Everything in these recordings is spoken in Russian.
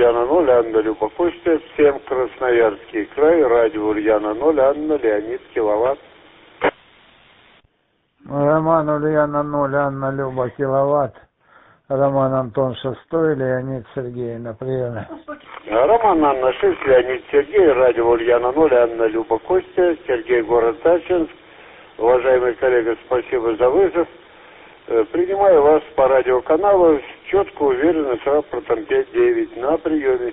Ульяна 0, Анна Люба Костя, всем Красноярский край, радио Ульяна 0, Анна Леонид Киловатт. Роман Ульяна 0, Анна Люба Киловатт, Роман Антон 6, Леонид Сергей на приеме. Роман Анна 6, Леонид Сергей, радио Ульяна 0, Анна Люба Костя, Сергей, город Ачинск. Уважаемый коллега, спасибо за вызов. Принимаю вас по радиоканалу четко, уверенно, с рапортом 5-9 на приеме.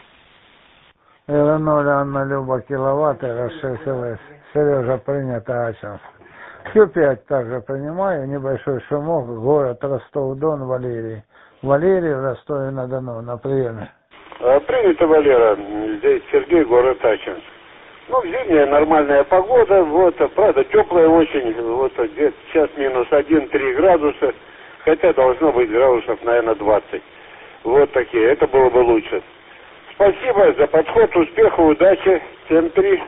Р0 Анна Люба Киловатт, Р6 ЛС. Сережа, принято, Ачинск. Q5 также принимаю, небольшой шумок, город Ростов-Дон, Валерий. Валерий в Ростове-на-Дону на приеме. Принято, Валера. Здесь Сергей, город Ачинск. Ну, зимняя нормальная погода, вот, правда, теплая очень, вот, где-то сейчас минус 1-3 градуса, хотя должно быть градусов, наверное, 20. Вот такие, это было бы лучше. Спасибо за подход, успехов, удачи, 7-3.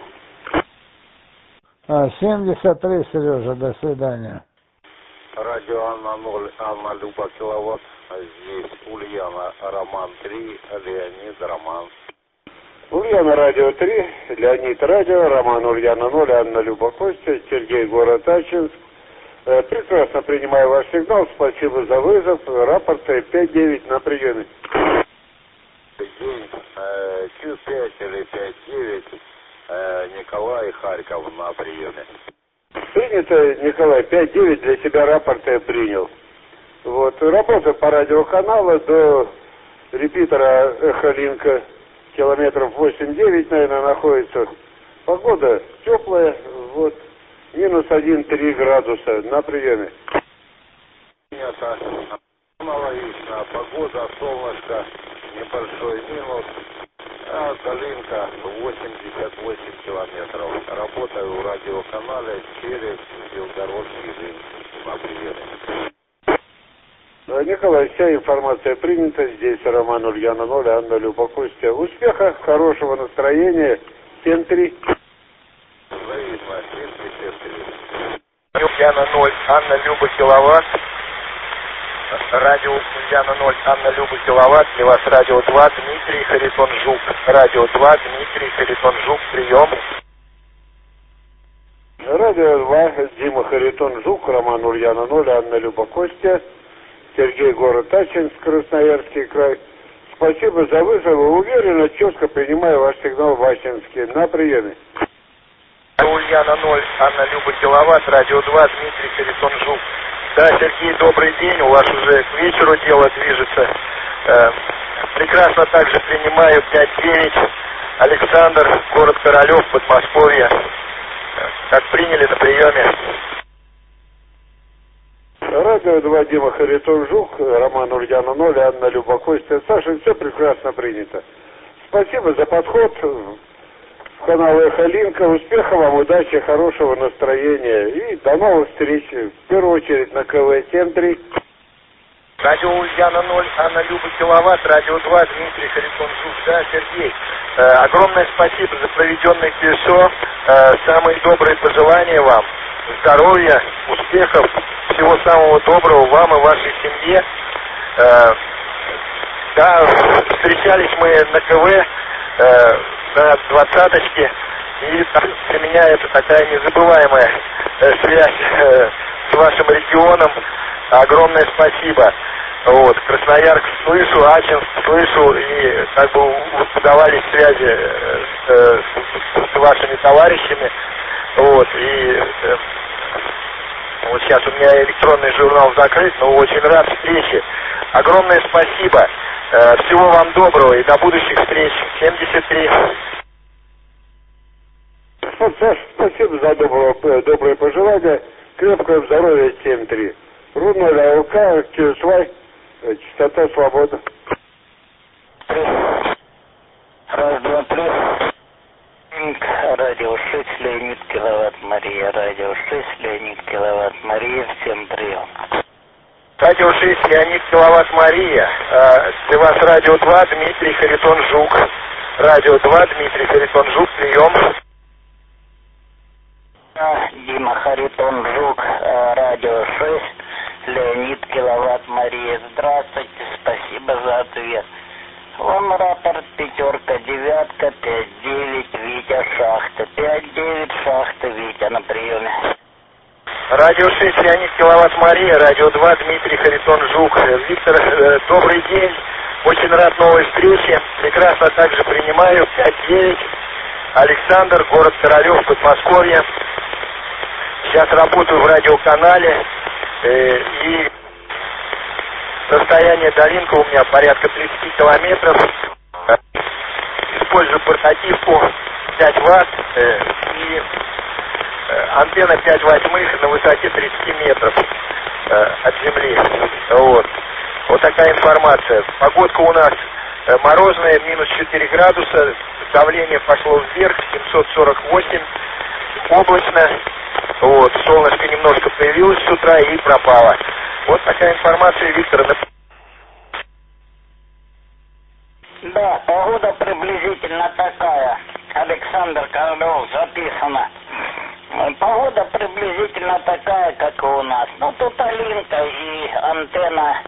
73, Сережа, до свидания. Радио Анна 0, Анна Люба Киловатт, здесь Ульяна Роман 3, Леонид Роман. Ульяна радио 3, Леонид радио, Роман Ульяна 0, Анна Люба Костя, Сергей, город Ачинск. Прекрасно принимаю ваш сигнал, спасибо за вызов, рапорты 5-9 на приеме. День Q5 или 5-9, Николай, Харьков на приеме. Принято, Николай, 5-9 для себя рапорты принял. Вот, работа по радиоканалу до репитера Эхолинка. Километров 8-9, наверное, находится. Погода теплая, вот, минус 1-3 градуса на приеме. Это аналогично, погода, солнышко, небольшой минус, а долинка 88 километров. Работаю в радиоканале через Белгородский рынок на приеме. Николай, вся информация принята. Здесь Роман Ульяна 0, Анна Люба Костя. Успеха, хорошего настроения. 7-3. Взаимно, 7-3. Ульяна 0, Анна Люба Киловатт. Радио Ульяна 0, Анна Люба Киловатт. Для вас радио 2, Дмитрий Харитон Жук. Радио 2, Дмитрий Харитон Жук. Прием. Радио 2, Дима Харитон Жук, Роман Ульяна 0, Анна Люба Костя. Сергей, город Ачинск, Красноярский край. Спасибо за вызов. Уверенно, четко принимаю ваш сигнал в Ачинске. На приеме. Ульяна 0, Анна Люба Киловатт, радио 2, Дмитрий Харитон Жук. Да, Сергей, добрый день. У вас уже к вечеру дело движется. Прекрасно также принимаю 5-9. Александр, город Королев, Подмосковье. Как приняли на приеме. Радио 2, Дима Харитон Жук, Роман Ульяна 0, Анна Люба Костя. Саша, все прекрасно принято. Спасибо за подход в канал Эхолинка. Успехов вам, удачи, хорошего настроения. И до новых встреч. В первую очередь на КВ 7-3. Радио Ульяна 0, Анна Люба Киловатт, радио 2, Дмитрий Харитон Жук. Да, Сергей, огромное спасибо за проведенный КСО. Самые добрые пожелания вам. Здоровья, успехов, всего самого доброго вам и вашей семье. Да, встречались мы на КВ, на 20-очке, и для меня это такая незабываемая связь с вашим регионом. Огромное спасибо. Вот, Красноярск слышу, Ачинск слышу, и как бы подавались связи с вашими товарищами. Вот, и вот сейчас у меня электронный журнал закрыт, но очень рад встрече. Огромное спасибо. Всего вам доброго и до будущих встреч. 73. Спасибо за доброе пожелание. Крепкого здоровья, 7-3. Рудная ЛК, Кирсвай, частота свобода. Раз, два, три. Радио 6, Леонид Киловатт Мария. Радио 6, Леонид Киловатт Мария. Всем прием. Радио 6, Леонид Киловатт Мария. Для вас радио 2, Дмитрий Харитон Жук. Радио 2, Дмитрий Харитон Жук. Прием. Дима Харитон Жук. Радио 6, Леонид Киловатт Мария. Здравствуйте, спасибо за ответ. Вам оператор пятерка, девятка, 5-9, Витя, шахта, 5-9, шахта, Витя, на приеме. Радио 6, Леонид, киловатт Мария, радио 2, Дмитрий, Харитон, Жук. Виктор, добрый день, очень рад новой встрече, прекрасно также принимаю, 5-9, Александр, город Королев, Подмосковье. Сейчас работаю в радиоканале, и расстояние до Ринка у меня порядка 30 километров. Использую портативку 5 ватт и антенна 5/8 на высоте 30 метров от земли. Вот такая информация. Погодка у нас морозная, минус 4 градуса, давление пошло вверх, 748, облачно. Солнышко немножко появилось с утра и пропало. Вот такая информация, Виктор. Да, погода приблизительно такая. Александр Королев, записано. Погода приблизительно такая, как и у нас. Ну, тут Алинка и антенна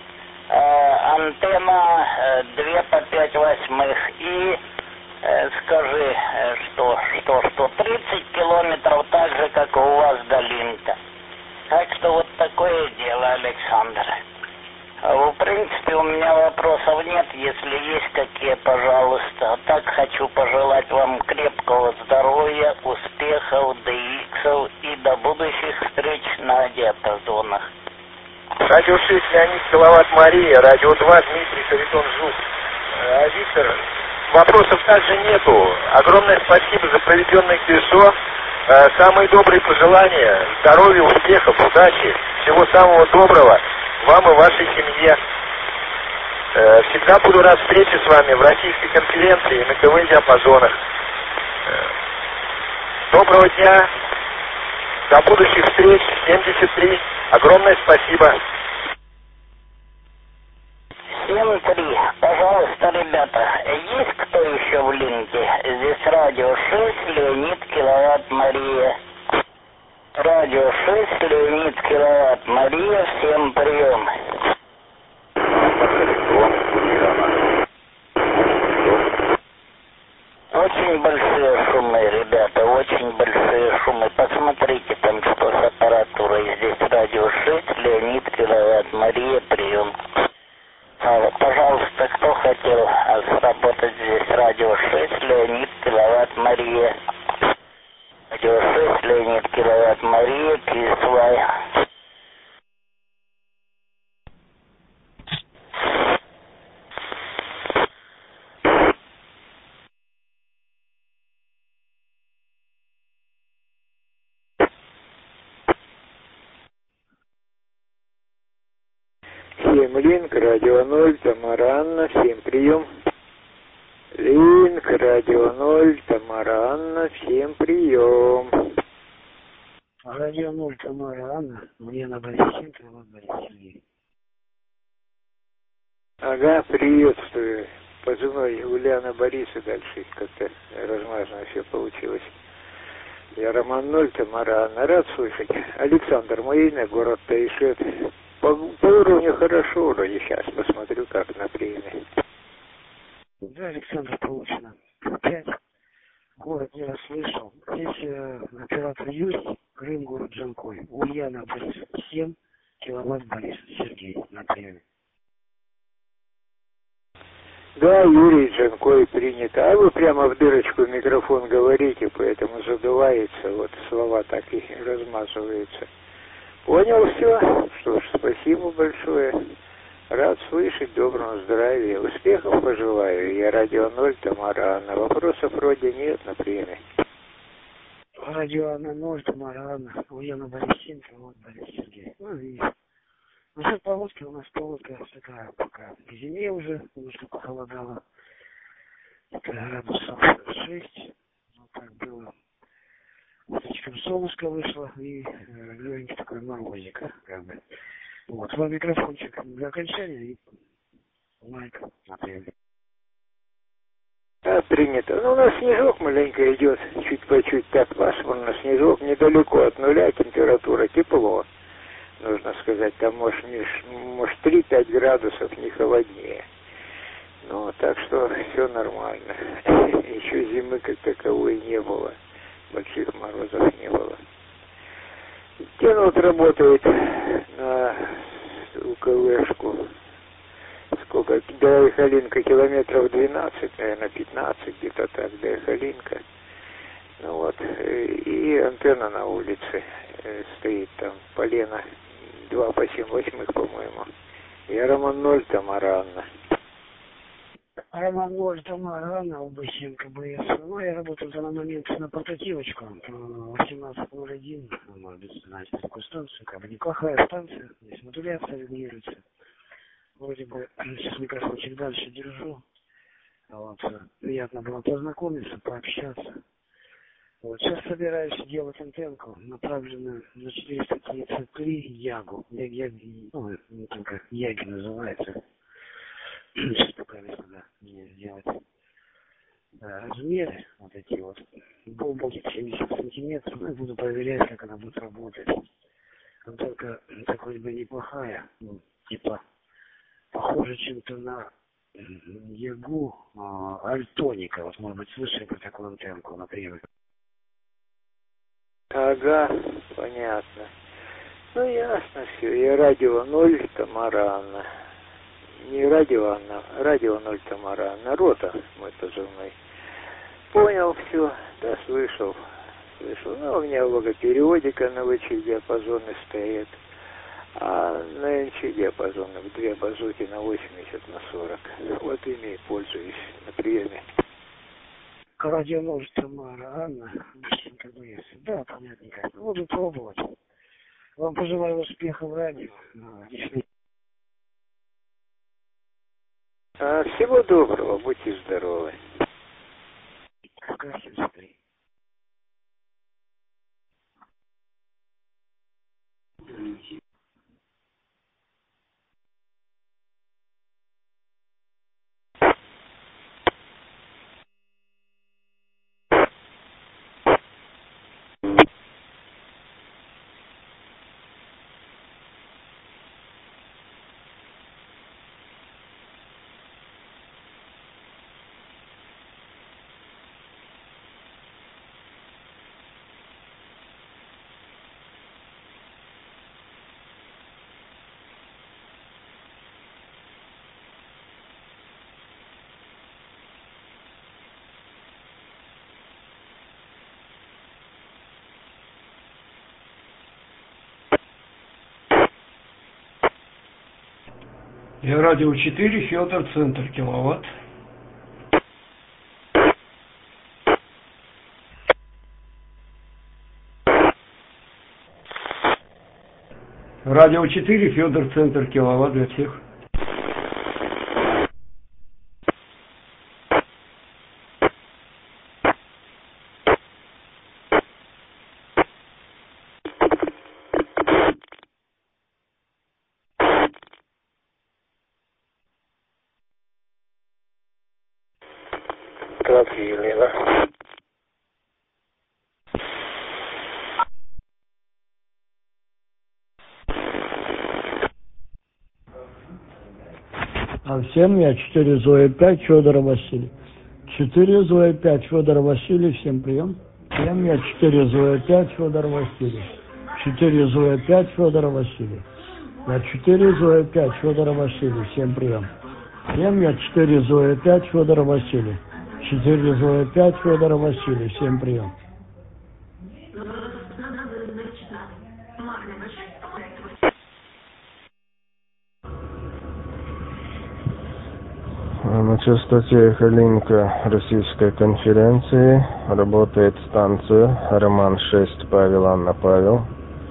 2 по 5/8. И скажи, что 30 километров так же, как и у вас до Линка. Так что вот такое дело, Александр. В принципе, у меня вопросов нет. Если есть какие, пожалуйста. А так хочу пожелать вам крепкого здоровья, успехов, DX и до будущих встреч на диапазонах. Радио 6, Леонид, киловатт Мария, радио 2, Дмитрий, Харитон, Жук. Виктор, вопросов также нету. Огромное спасибо за проведенное КСО. Самые добрые пожелания, здоровья, успехов, удачи, всего самого доброго вам и вашей семье. Всегда буду рад встрече с вами в российской конференции и на КВ-диапазонах. Доброго дня, до будущих встреч, 73. Огромное спасибо. 7-3. Пожалуйста, ребята, есть кто еще в Линке? Здесь радио 6, Леонид, киловатт Мария. Радио 6, Леонид, киловатт Мария, всем прием. Очень большие шумы, ребята, очень большие шумы. Посмотрите там, что с аппаратурой. Здесь радио 6, Леонид, киловатт Мария, прием. Пожалуйста, кто хотел сработать здесь радио 6, Леонид, киловатт Мария. Радио 6, Леонид, киловатт Мария, Кисвай. Линк, радио 0, Тамара Анна, 7 прием. Линк, радио 0, Тамара Анна, всем прием. Радио 0, Тамара Анна, мне на Борисин, киловатт Борис Сергей. Ага, приветствую. Позывной Ульяна Бориса, дальше как-то размазано все получилось. Я Роман 0, Тамара Анна, рад слышать. Александр, мое имя, город Таишет. По уровню хорошо, вроде сейчас посмотрю, как на приеме. Да, Александр, получено. 5. Город не расслышал. Здесь оператор Юрий, Крым, город Джанкой. Ульяна Борис 7, киловатт Борис Сергей на приеме. Да, Юрий Джанкой принято. А вы прямо в дырочку микрофон говорите, поэтому задувается, вот слова так и размазываются. Понял все? Что ж, спасибо большое. Рад слышать, доброго здравия. Успехов пожелаю. Я радио 0, Тамара Анна. Вопросов вроде нет на приеме. Радио 0, Тамара Анна. Ульяна Борисин, киловатт Борис Сергей. Ну и насчет погодки, у нас погодка такая пока к зиме уже, немножко похолодало. Градусов 6. Вот так было. Утречком солнышко вышло и легенький такой морозик, как бы. Вот, вам микрофончик для окончания и лайк на приеме. Принято. Ну, у нас снежок маленько идет, чуть по чуть так пасмурно. Снежок недалеко от нуля, температура тепло. Нужно сказать, там может 3-5 градусов, не холоднее. Ну, так что все нормально. Еще зимы как таковой не было. Больших морозов не было. Тянут работает на УКВшку. Сколько? До Эхолинка километров 12, наверное, 15, где-то так, до Эхолинка. Ну вот, и антенна на улице стоит там, полено 2 по 7/8, по-моему. И Роман 0 Тамаранна. Роман 0 Тамаранна, ОБ-7 КБС. Ну, я работал в данный момент на портативочку, 1801, может быть, знаете, такую станцию, как бы неплохая станция, здесь модуляция регулируется. Вроде бы сейчас микрофон чуть дальше держу. Вот, приятно было познакомиться, пообщаться. Вот, сейчас собираюсь делать антенку, направленную на 433 Ягу. Ну, не только Яги называется. Сейчас пока надо мне сделать размеры, вот эти вот. Был будет 70 сантиметров, ну, и буду проверять, как она будет работать. Антенка такой бы неплохая, ну, типа, похоже чем-то на Ягу Альтоника. Вот, может быть, слышали про такую антенку, например. Ага, понятно. Ну, ясно все. И радио 0 Тамаранна. Не радио, а радио 0 Тамаранна. Рота мой позывной. Понял все. Да, слышал. Ну, у меня логопериодика на ВЧ диапазоны стоит. А на НЧ диапазоны в 2 базуки на 80/40. Вот ими и пользуюсь на приеме. Радио 0 Тамаранна. Да, понятненько. Буду пробовать. Вам пожелаю успеха в радио. Всего доброго, будьте здоровы. Спасибо. Я радио 4, Федор, центр, киловатт. Радио 4, Федор, центр, киловатт для всех. Отклонили, да? А всем я 4 Зоя 5 Федора Василий. 4 Зоя 5 Федора Василий, всем прием. Всем я 4 Зоя 5 Федор Василий. 4 Зоя 5 Федора Василий. Я 4 Зоя 5 Федора Василий, всем прием. Всем я 4 Зоя 5 Федора Василий. 4 Зоя 5 Федора Василий, всем прием. На частоте Эхолинка Российской конференции работает станция Роман 6 Павел Анна Павел.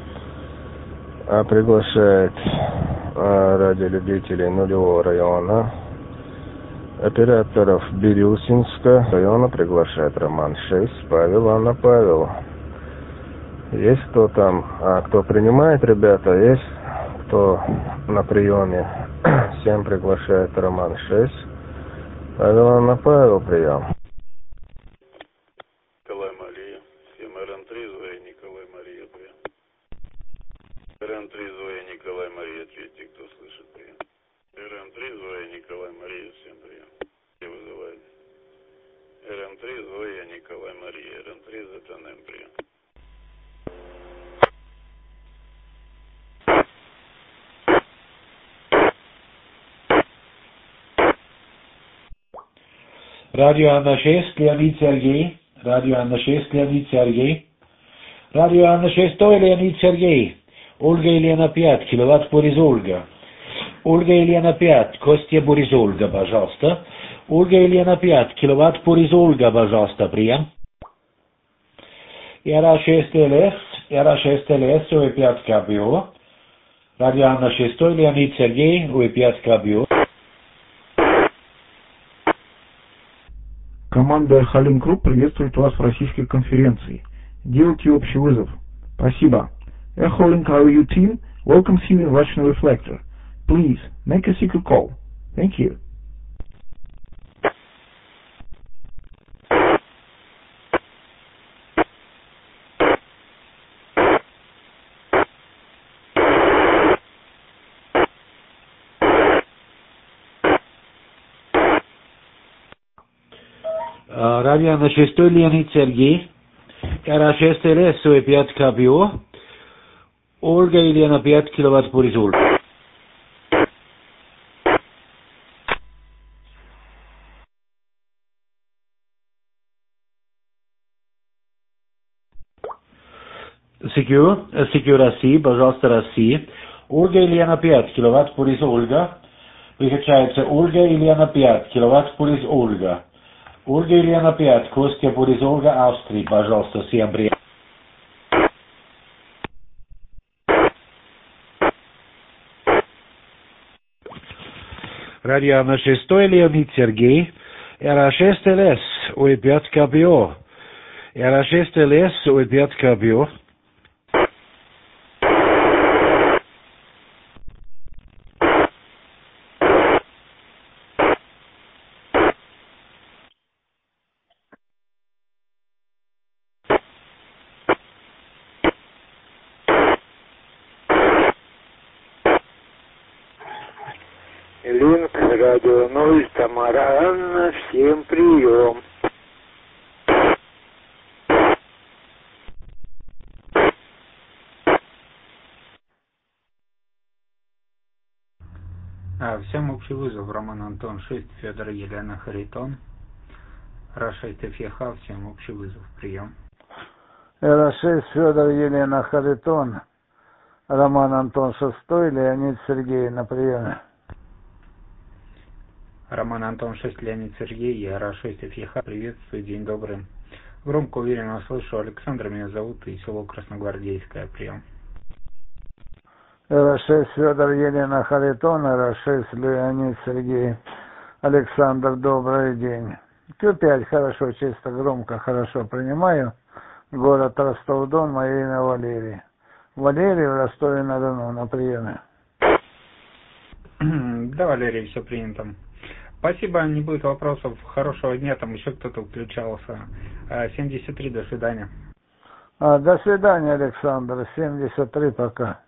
Приглашает радиолюбителей нулевого района, операторов Бирюсинска района приглашает Роман 6 Павел Анна Павел. Есть кто там, кто принимает, ребята, есть кто на приеме. Всем приглашает Роман 6 Павел Анна Павел, прием. Николай Мария, всем РН3 Зоя Николай Мария, прием. РН3 Зоя Николай Мария, ответьте, кто слышит, прием. РН3 Зоя Николай Мария, всем прием. РМ3, Зоя, Николай, Мария, РМ3, ЗТНМ, прием. Радио Анна 6, Леонид Сергей. Радио Анна 6, Леонид Сергей. Радио Анна 6, Леонид Сергей. Ольга Елена 5, киловатт Борис Ольга. Ольга Елена 5, Костя Борис Ольга, пожалуйста. Ольга Елена 5, киловатт Борис Ольга, пожалуйста, прием. RA6 LS, ОЭ5 КБО. Радио Анна 6, Леонид Сергей, ОЭ5 КБО. Команда Халим Групп приветствует вас в российской конференции. Делайте общий вызов. Спасибо. Halink RU team welcomes you in Russian Reflector. Please make a secret call. Thank you. Радио на 6, Леонид Сергей. RA6 LS, ОЭ5 КБО. Ольга Елена 5, киловатт Борис Ольга. Secure России, пожалуйста, России. Ольга Елена 5, киловатт Борис Ольга. Приключается Ольга Елена 5, киловатт Борис Ольга. Ольга Елена 5, Костя Борис Ольга, Австрия, пожалуйста, всем привет. Радио на 6, Леонид Сергей. RA6 LS, ОЭ5 КБО. RA6 LS, ОЭ5 КБО. Линк, радио Новый, Тамара Анна, всем прием. Всем общий вызов, Роман Антон 6, Федор Елена Харитон. РА6 ФЕХА, всем общий вызов, прием. РА6 Федор Елена Харитон. Роман Антон 6, Леонид Сергей на приеме. Роман Антон 6, Леонид Сергей, я РА6 ФЕХА, приветствую, день добрый. Громко, уверенно слышу, Александр меня зовут, и село Красногвардейское, прием. РА6 Федор Елена Харитон, РА6 Леонид Сергей. Александр, добрый день. Q5, хорошо, чисто, громко, хорошо принимаю. Город Ростов-Дон, мое имя Валерий. Валерий в Ростове-на-Дону на приеме. Да, Валерий, все принято. Спасибо, не будет вопросов. Хорошего дня, там еще кто-то включался. 73, до свидания. До свидания, Александр. 73 пока.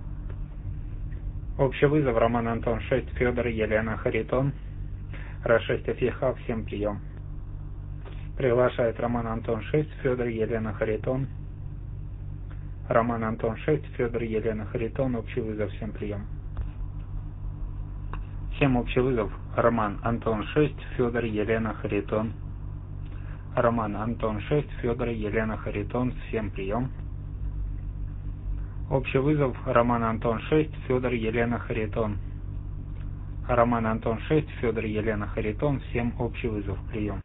Общий вызов, Роман Антон 6, Федор Елена Харитон. РА6 ФЕХА, всем прием. Приглашает Роман Антон 6, Федор Елена Харитон. Роман Антон 6, Федор Елена Харитон, общий вызов, всем прием. Всем общий вызов, Роман Антон 6, Федор Елена Харитон. Роман Антон 6, Федор Елена Харитон, всем прием. Общий вызов, Роман Антон 6, Федор Елена Харитон. Роман Антон 6, Федор Елена Харитон, всем общий вызов, прием.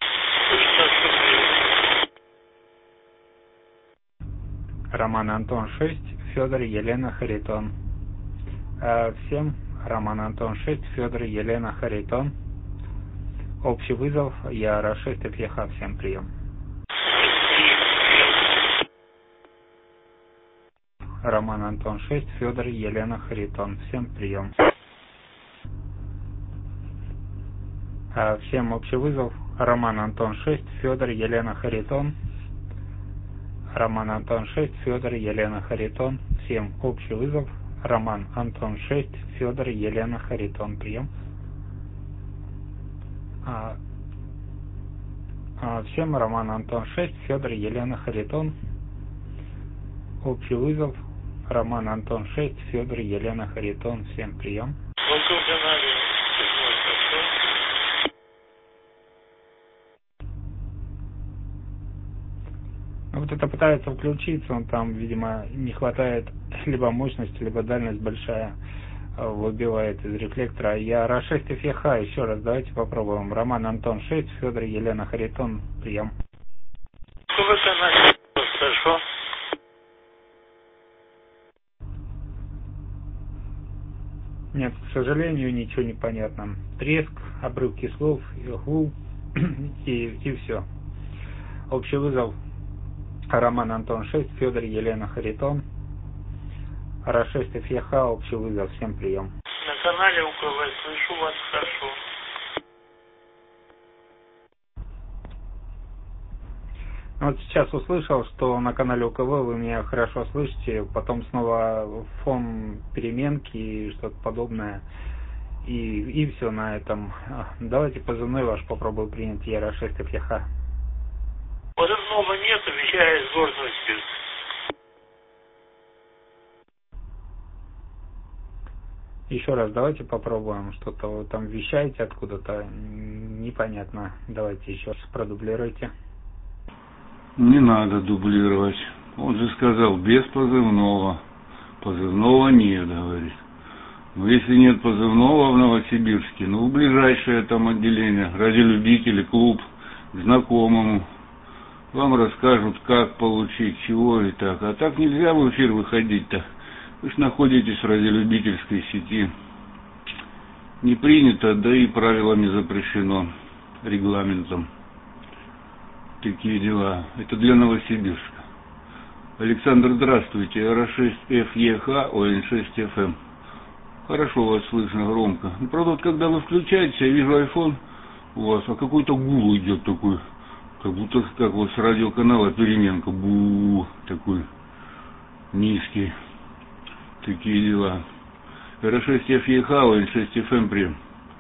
Роман Антон 6, Федор Елена Харитон. Всем Роман Антон 6, Федор Елена Харитон. Общий вызов, я РА6 ФЕХА, всем прием. Роман Антон 6, Федор Елена Харитон, всем прием. Всем общий вызов, Роман Антон 6, Федор Елена Харитон. Роман Антон 6, Федор Елена Харитон, всем общий вызов, Роман Антон 6, Федор Елена Харитон, прием. Всем Роман Антон 6, Федор Елена Харитон. Общий вызов. Роман Антон 6, Федор Елена Харитон. Всем прием. Вот это пытается включиться, он там, видимо, не хватает либо мощности, либо дальность большая выбивает из рефлектора. Я Ра-6 ФЕХ, еще раз давайте попробуем. Роман Антон 6, Федор Елена Харитон, прием. Хорошо. Нет, к сожалению, ничего не понятно. Треск, обрывки слов, гул и все. Общий вызов. Роман Антон 6, Федор Елена Харитон. Ра-6 ФЕХ, общий вызов. Всем прием. На канале УКВ, слышу вас хорошо. Вот сейчас услышал, что на канале УКВ вы меня хорошо слышите, потом снова фон переменки и что-то подобное. И все на этом. Давайте позывной ваш попробую принять. Я Ра-6 ФЕХ. Позывного нет, вещаю из города Новосибирск. Еще раз давайте попробуем. Что-то вы там вещаете откуда-то. Непонятно. Давайте еще раз продублируйте. Не надо дублировать. Он же сказал без позывного. Позывного нет, говорит. Но если нет позывного в Новосибирске, ну в ближайшее там отделение, радиолюбители, клуб, к знакомому. Вам расскажут, как получить, чего и так. А так нельзя в эфир выходить-то. Вы же находитесь в радиолюбительской сети. Не принято, да и правилами запрещено, регламентом. Такие дела. Это для Новосибирска. Александр, здравствуйте. Ра-6 ФЕХ, ОН6 ФМ. Хорошо вас слышно, громко. Ну, правда, вот когда вы включаете, я вижу iPhone у вас, а какой-то гул идет такой. Как будто, как вот с радиоканала переменка. Бу, такой низкий. Такие дела. Ра-6 ФЕХ, ОН6 ФМ, прием.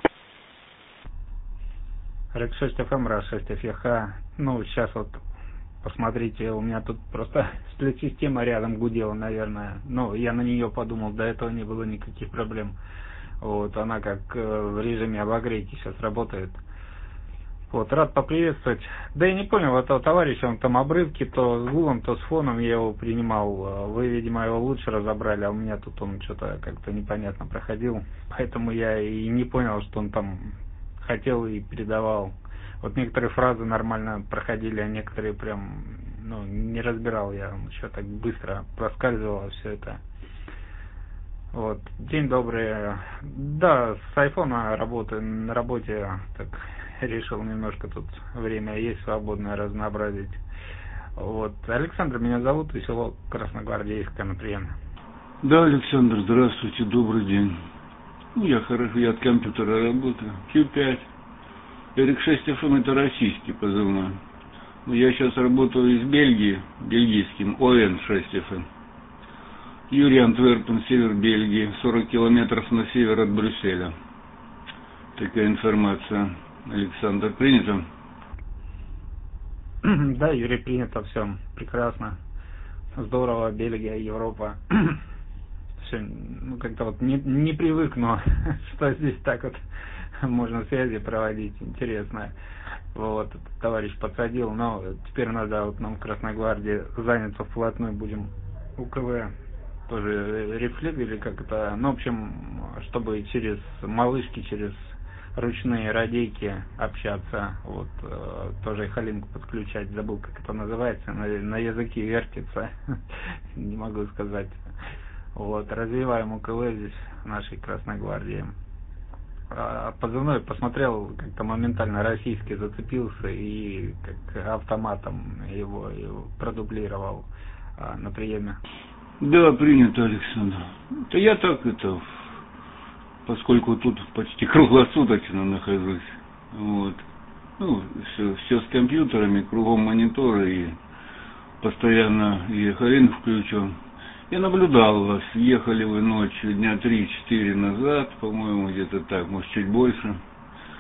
Ра-6 ФМ, Ра-6 ФЕХ. Ну, сейчас вот посмотрите, у меня тут просто сплит-система рядом гудела, наверное. Ну, я на нее подумал, до этого не было никаких проблем. Вот, она как в режиме обогрейки сейчас работает. Вот, рад поприветствовать. Да я не понял, этого товарища, он там обрывки, то с гулом, то с фоном я его принимал. Вы, видимо, его лучше разобрали, а у меня тут он что-то как-то непонятно проходил. Поэтому я и не понял, что он там хотел и передавал. Вот некоторые фразы нормально проходили, а некоторые прям, ну, не разбирал я. Еще так быстро проскальзывало все это. Вот. День добрый. Да, с айфона работаю, на работе так решил немножко тут время есть свободное разнообразить. Вот. Александр меня зовут, и село Красногвардейское, например. Да, Александр, здравствуйте, добрый день. Ну, я хорошо, я от компьютера работаю. Q5. Р6 ФМ это российский позывной. Но я сейчас работаю из Бельгии, бельгийским ОН6 ФМ. Юрий Антверпен, север Бельгии, 40 километров на север от Брюсселя. Такая информация. Александр, принято? Да, Юрий, принято, все прекрасно. Здорово, Бельгия, Европа. Все, ну как-то вот не привык, но что здесь так вот можно связи проводить, интересно. Вот, товарищ подсадил, но теперь надо вот нам в Красногвардии заняться вплотную будем УКВ. Тоже рефлект или как это, ну, в общем, чтобы через малышки, через ручные радейки общаться, вот, тоже халинку подключать, забыл, как это называется, на языке вертится, не могу сказать. Вот, развиваем УКВ здесь, в нашей Красногвардии. Позывной посмотрел, как-то моментально российский зацепился и как автоматом его продублировал на приеме. Да, принято, Александр. Это я так, поскольку тут почти круглосуточно нахожусь. Вот. Ну, все с компьютерами, кругом мониторы и постоянно ехалин включен. Я наблюдал вас, ехали вы ночью дня 3-4 назад, по-моему, где-то так, может чуть больше.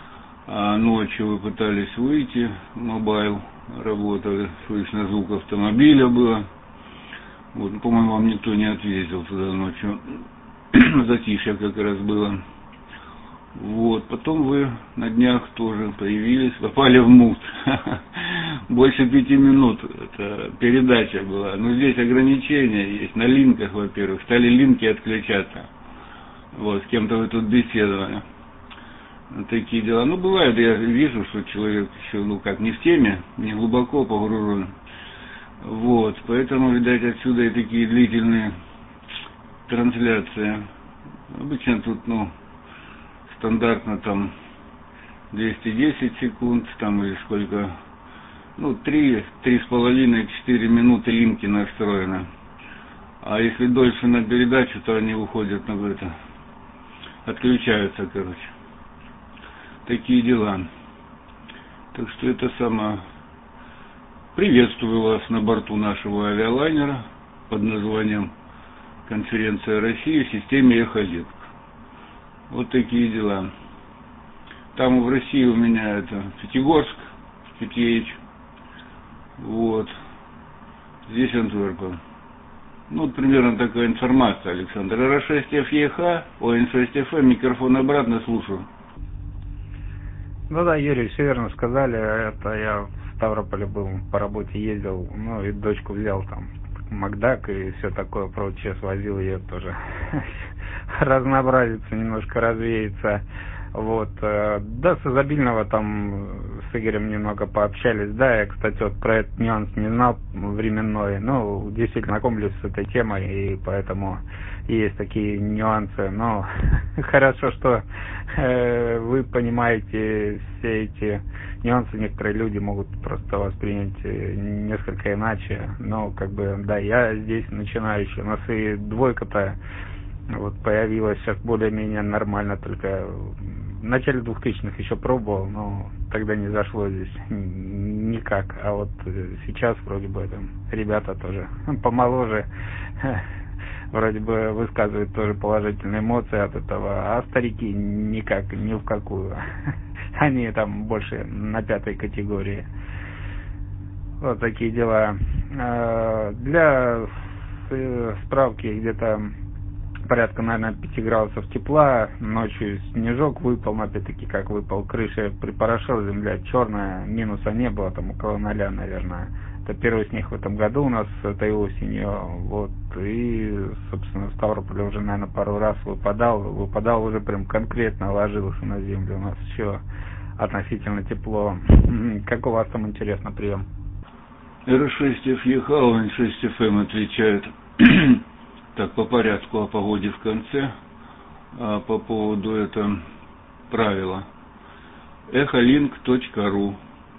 А ночью вы пытались выйти, мобайл работали, слышно звук автомобиля было. Вот, по-моему, вам никто не ответил туда ночью. Затишье как раз было. Вот, потом вы на днях тоже появились, попали в мут. Больше 5 минут это передача была. Но здесь ограничения есть на линках, во-первых. Стали линки отключаться. Вот, с кем-то вы тут беседовали. Такие дела. Ну, бывает, я вижу, что человек еще, ну, как не в теме, не глубоко погружен. Вот, поэтому, видать, отсюда и такие длительные трансляции. Обычно тут, ну, стандартно там 210 секунд, там или сколько, ну, 3,5-4 минуты линки настроены. А если дольше на передачу, то они уходят на это, отключаются, короче. Такие дела. Так что это самое. Приветствую вас на борту нашего авиалайнера под названием «Конференция России в системе Эхолинк». Вот такие дела. Там в России у меня это Пятигорск, PTH. Вот. Здесь Антверпен. Ну, вот примерно такая информация, Александр. R6FEH, N6FM, микрофон обратно, слушаю. Ну да, Юрий, все верно сказали. Это я в Ставрополе был, по работе ездил, ну и дочку взял там, Макдак и все такое прочее, свозил ее тоже. Разнообразиться, немножко развеяться. Вот. Да, с изобильного там с Игорем немного пообщались. Да, я, кстати, вот про этот нюанс не знал временной. Ну, действительно, знакомлюсь с этой темой, и поэтому есть такие нюансы. Но хорошо, что вы понимаете все эти нюансы. Некоторые люди могут просто воспринять несколько иначе. Но, как бы, да, я здесь начинающий. У нас и двойка-то вот появилась сейчас более-менее нормально, только в начале 2000-х еще пробовал, но тогда не зашло здесь никак. А вот сейчас вроде бы там ребята тоже помоложе вроде бы высказывают тоже положительные эмоции от этого, а старики никак, ни в какую. Они там больше на 5-й категории. Вот такие дела. Для справки, где-то порядка, наверное, 5 градусов тепла, ночью снежок выпал, опять-таки, как выпал, крыша припорошила, земля черная, минуса не было, там около 0, наверное. Это первый снег в этом году у нас этой осенью, вот, и, собственно, в Ставрополе уже, наверное, пару раз выпадал уже прям конкретно ложился на землю, у нас еще относительно тепло. Как у вас там, интересно, прием? R6FEH, N6FM отвечает. Так, по порядку о погоде в конце. По поводу этого правила. Echolink.ru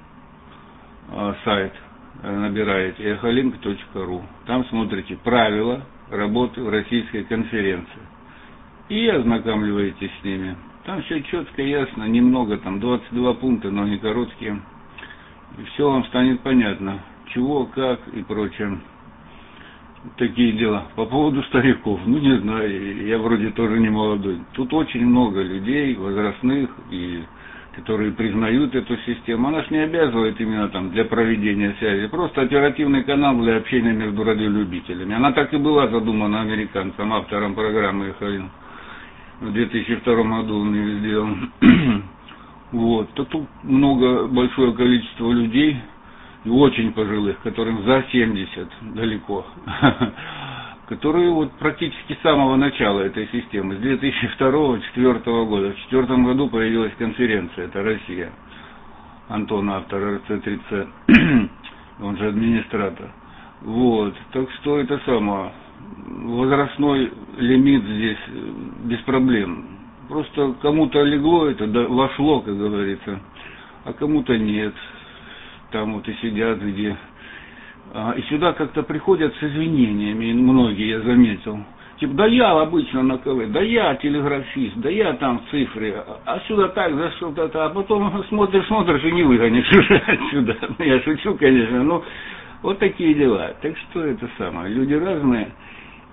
сайт набираете echolink.ru. Там смотрите правила работы в российской конференции. И ознакомливаетесь с ними. Там все четко, ясно, немного, там 22 пункта, но не короткие. И все вам станет понятно, чего, как и прочее. Такие дела. По поводу стариков, ну не знаю, я вроде тоже не молодой. Тут очень много людей, возрастных, и которые признают эту систему. Она ж не обязывает именно там для проведения связи. Просто оперативный канал для общения между радиолюбителями. Она так и была задумана американцем, автором программы «Эхолинк». В 2002 году он ее сделал. Вот. То тут большое количество людей, и очень пожилых, которым за 70 далеко, которые вот практически с самого начала этой системы, с 2002-2004 года. В 2004 году появилась конференция, это Россия. Антон, автор РЦ-30, он же администратор. Вот, так что это самое, возрастной лимит здесь без проблем. Просто кому-то легло это, вошло, как говорится, а кому-то нет. Там вот и сидят, где... И сюда как-то приходят с извинениями, многие, я заметил. Типа, да я обычно на КВ, да я телеграфист, да я там в цифре, а сюда так, за что-то, а потом смотришь и не выгонишь уже отсюда. Я шучу, конечно, но вот такие дела. Так что это самое, люди разные.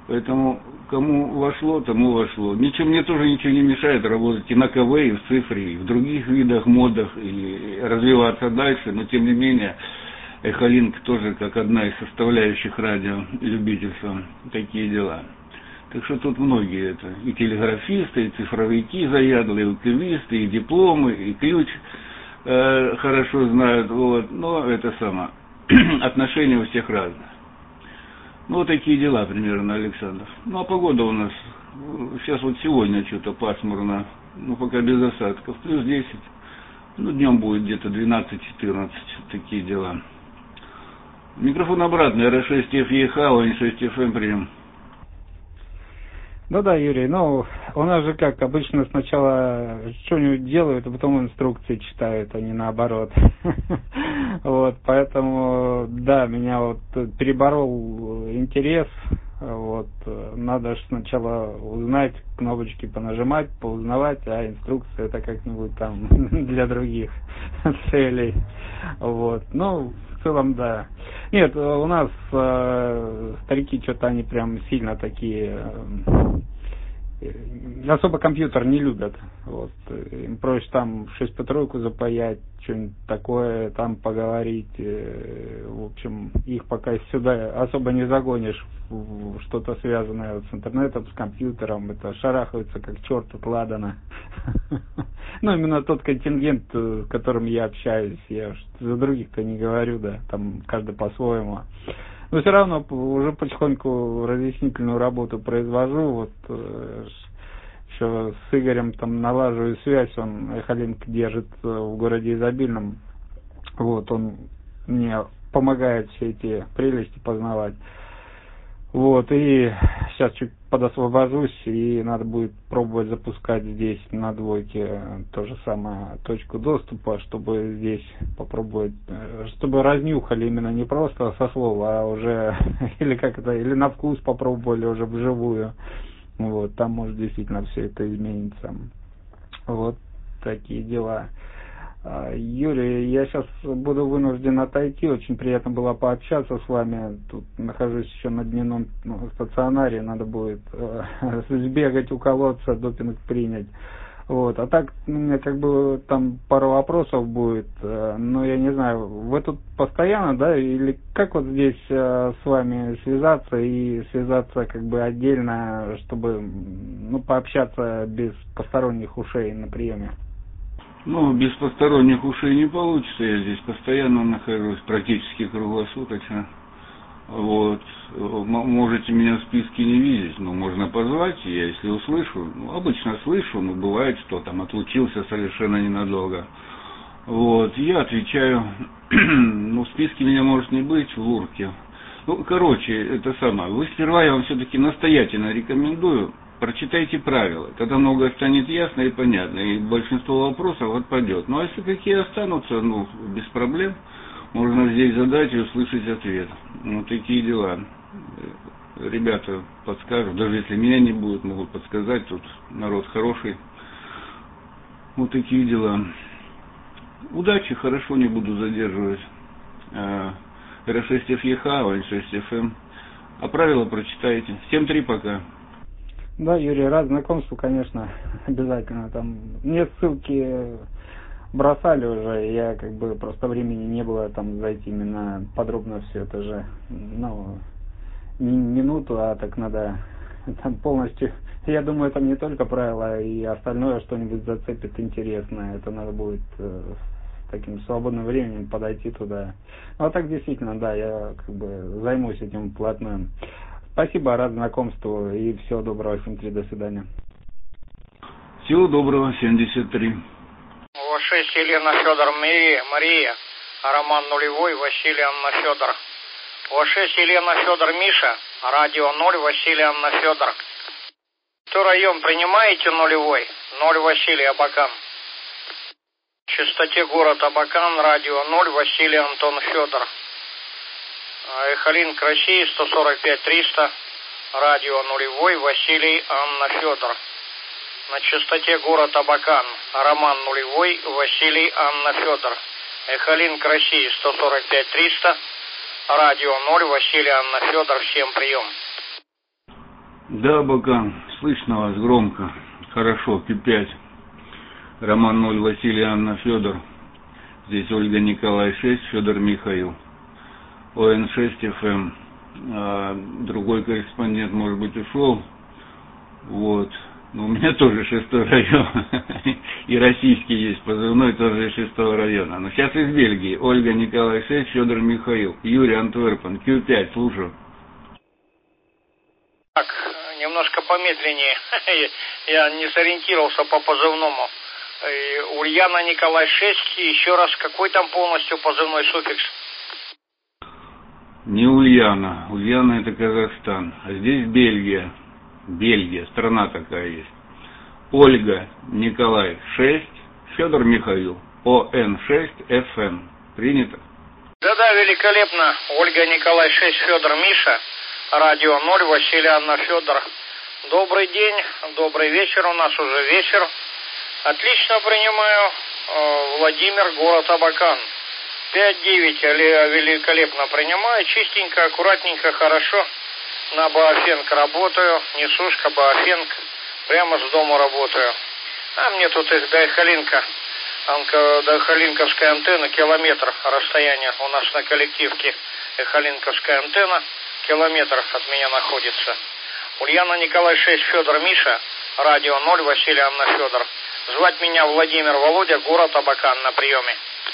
Поэтому кому вошло, тому вошло. Мне тоже ничего не мешает работать и на КВ, и в цифре, и в других видах, модах, и развиваться дальше, но тем не менее Эхолинк тоже как одна из составляющих радио любительства, такие дела. Так что тут многие это, и телеграфисты, и цифровики заядлые, и кивисты, и дипломы, и ключ хорошо знают, вот, но это само, отношения у всех разные. Ну, вот такие дела примерно, Александр. Ну, а погода у нас, сейчас вот сегодня что-то пасмурно, ну, пока без осадков, плюс 10, ну, днем будет где-то 12-14, такие дела. Микрофон обратный, R6FEH, N6FM, прием. Ну да, Юрий, ну, у нас же как, обычно сначала что-нибудь делают, а потом инструкции читают, а не наоборот. Вот, поэтому, да, меня вот переборол интерес, вот, надо же сначала узнать, кнопочки понажимать, поузнавать, а инструкция это как-нибудь там для других целей, вот, ну, в целом, да. Нет, у нас старики что-то они прям сильно такие, особо компьютер не любят. Вот. Им проще там в 6 по тройку запаять, что-нибудь такое, там поговорить. В общем, их пока сюда особо не загонишь в что-то связанное с интернетом, с компьютером. Это шарахаются как черт от ладана. Ну, именно тот контингент, с которым я общаюсь. Я за других-то не говорю, да, там каждый по-своему. Но все равно уже потихоньку разъяснительную работу произвожу. Вот еще с Игорем там налаживаю связь, он Эхолинк держит в городе Изобильном. Вот, он мне помогает все эти прелести познавать. Вот, и сейчас чуть подосвобожусь, и надо будет пробовать запускать здесь на двойке то же самое, точку доступа, чтобы здесь попробовать, чтобы разнюхали именно не просто со слова, а уже, или как это, или на вкус попробовали уже вживую. Вот, там может действительно все это изменится. Вот такие дела. Юрий, я сейчас буду вынужден отойти. Очень приятно было пообщаться с вами. Тут нахожусь еще на дневном стационаре. Надо будет сбегать, уколоться, допинг принять. Вот. А так у меня как бы там пару вопросов будет. Но я не знаю, вы тут постоянно, да? Или как вот здесь с вами связаться и связаться как бы отдельно, чтобы ну, пообщаться без посторонних ушей на приеме? Ну, без посторонних ушей не получится, я здесь постоянно нахожусь, практически круглосуточно. Вот, можете меня в списке не видеть, но можно позвать, я если услышу, ну, обычно слышу, но бывает, что там отлучился совершенно ненадолго. Вот, я отвечаю, ну, в списке меня может не быть, в урке. Ну, короче, это самое, вы сперва, я вам все-таки настоятельно рекомендую, прочитайте правила, тогда многое станет ясно и понятно, и большинство вопросов отпадет. Ну, а если какие останутся, ну, без проблем, можно здесь задать и услышать ответ. Ну, такие дела. Ребята подскажут, даже если меня не будет, могут подсказать, тут народ хороший. Вот такие дела. Удачи, хорошо, не буду задерживать. R6FEH, N6FM. А правила прочитайте. Всем 3 пока. Да, Юрий, рад знакомству, конечно, обязательно. Там мне ссылки бросали уже, я как бы просто времени не было там зайти именно подробно все это же, ну, не минуту, а так надо там полностью. Я думаю, там не только правила, и остальное что-нибудь зацепит интересное. Это надо будет с таким свободным временем подойти туда. Ну, а так действительно, да, я как бы займусь этим вплотную. Спасибо, рад знакомству и всего доброго, 7-3, до свидания. Всего доброго, 73. О6, Елена, Федор, Мария, Роман нулевой, Василий, Анна, Федор. О6, Елена, Федор, Миша, радио 0, Василий, Анна, Федор. Кто район принимаете нулевой? 0, Василий, Абакан. В частоте город Абакан, радио 0, Василий, Антон, Федор. Эхолинк России 145-300, радио нулевой, Василий, Анна, Федор. На частоте город Абакан, Роман нулевой, Василий, Анна, Федор. Эхолинк России 145-300, радио 0, Василий, Анна, Федор, всем прием. Да, Бакан, слышно вас громко, хорошо, Q5. Роман 0, Василий, Анна, Федор. Здесь Ольга, Николай 6, Федор, Михаил. ОН6 ФМ. Другой корреспондент, может быть, ушел. Вот. Но у меня тоже 6-й район. И российский есть позывной тоже 6-го района. Но сейчас из Бельгии. Ольга, Николай 6, Федор, Михаил. Юрий, Антверпен. Q5, слушаю. Так, немножко помедленнее. Я не сориентировался по позывному. Ульяна, Николай 6. Еще раз, какой там полностью позывной суффикс? Не Ульяна. Ульяна это Казахстан. А здесь Бельгия. Бельгия, страна такая есть. Ольга, Николай 6, Федор, Михаил. ОН6 ФМ. Принято? Да-да, великолепно. Ольга, Николай 6, Федор, Миша. Радио 0, Василий, Анна, Федор. Добрый день, добрый вечер. У нас уже вечер. Отлично принимаю. Владимир, город Абакан. 5-9, великолепно принимаю. Чистенько, аккуратненько, хорошо. На Баофенк работаю. Несушка, Баофенк. Прямо с дома работаю. А мне тут из Дайхалинка. Дайхалинковская антенна, километр расстояние у нас на коллективке. Дайхалинковская антенна, километр от меня находится. Ульяна, Николай 6, Федор, Миша. Радио 0, Василий, Анна, Федор. Звать меня Владимир, Володя, город Абакан на приеме.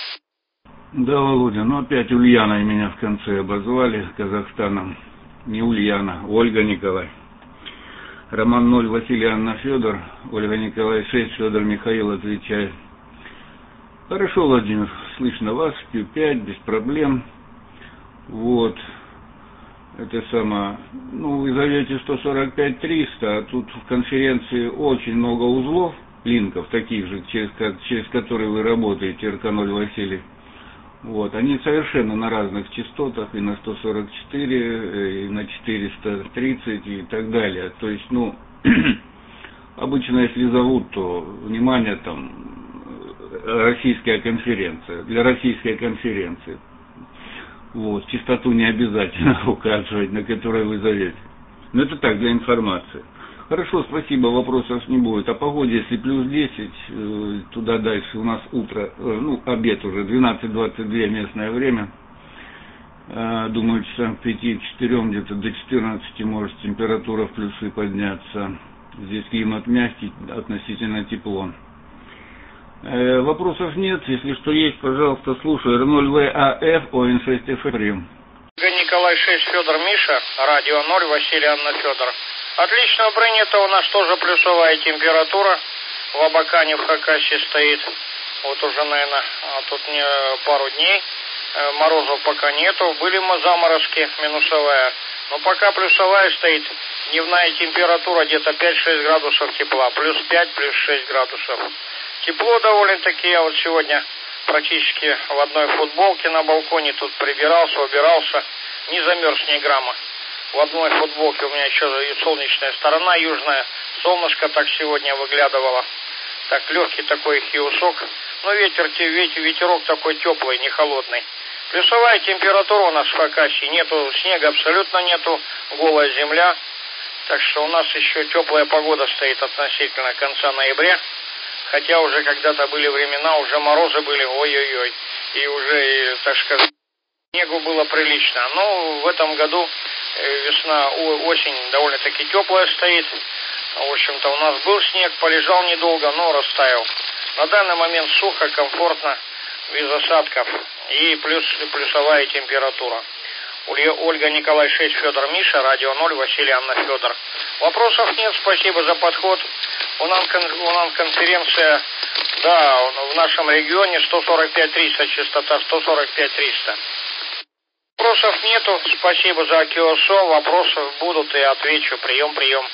Да, Володя, ну опять Ульяна меня в конце обозвали Казахстаном. Не Ульяна, Ольга, Николай. Роман 0, Василий, Анна, Федор. Ольга, Николай 6, Федор, Михаил отвечает. Хорошо, Владимир, слышно вас, Q5, без проблем. Вот. Это самое, ну, вы зовете 145-300, а тут в конференции очень много узлов, линков, таких же, через которые вы работаете, РК0 Василий. Вот, они совершенно на разных частотах, и на 144, и на 430, и так далее. То есть, ну, обычно, если зовут, то, внимание, там, российская конференция, для российской конференции. Вот, частоту не обязательно указывать, на которой вы зовете. Но это так, для информации. Хорошо, спасибо, вопросов не будет. О погоде, если плюс 10, туда дальше у нас утро, ну, обед уже, 12:22 местное время. Думаю, часам к 5-4, где-то до 14 может температура в плюсы подняться. Здесь климат мягкий, относительно тепло. Вопросов нет, если что есть, пожалуйста, слушаю. R0VAF, ОН6ФМ. Николай 6, Федор, Миша, радио 0, Василий, Анна, Федор. Отлично принято, у нас тоже плюсовая температура. В Абакане, в Хакасии стоит. Вот уже, наверное, тут не пару дней. Морозов пока нету. Были заморозки, минусовая. Но пока плюсовая стоит. Дневная температура где-то 5-6 градусов тепла. Плюс 5, плюс 6 градусов. Тепло довольно-таки. Я вот сегодня практически в одной футболке на балконе тут прибирался, убирался. Не замерз ни грамма. В одной футболке у меня еще и солнечная сторона южная. Солнышко так сегодня выглядывало. Так, легкий такой хиусок. Но ветерок такой теплый, не холодный. Плюсовая температура у нас в Хакасии. Нету снега, абсолютно нету. Голая земля. Так что у нас еще теплая погода стоит относительно конца ноября. Хотя уже когда-то были времена, уже морозы были, ой-ой-ой. И уже, так сказать, снегу было прилично. Но в этом году весна, осень довольно-таки теплая стоит. В общем-то, у нас был снег, полежал недолго, но растаял. На данный момент сухо, комфортно, без осадков. И плюсовая температура. Ольга, Николай 6, Федор, Миша, радио 0, Василий, Анна, Федор. Вопросов нет, спасибо за подход. У нас конференция, да, в нашем регионе 145-300, частота 145-300. Вопросов нету, спасибо за КИОСО, вопросы будут и отвечу. Прием.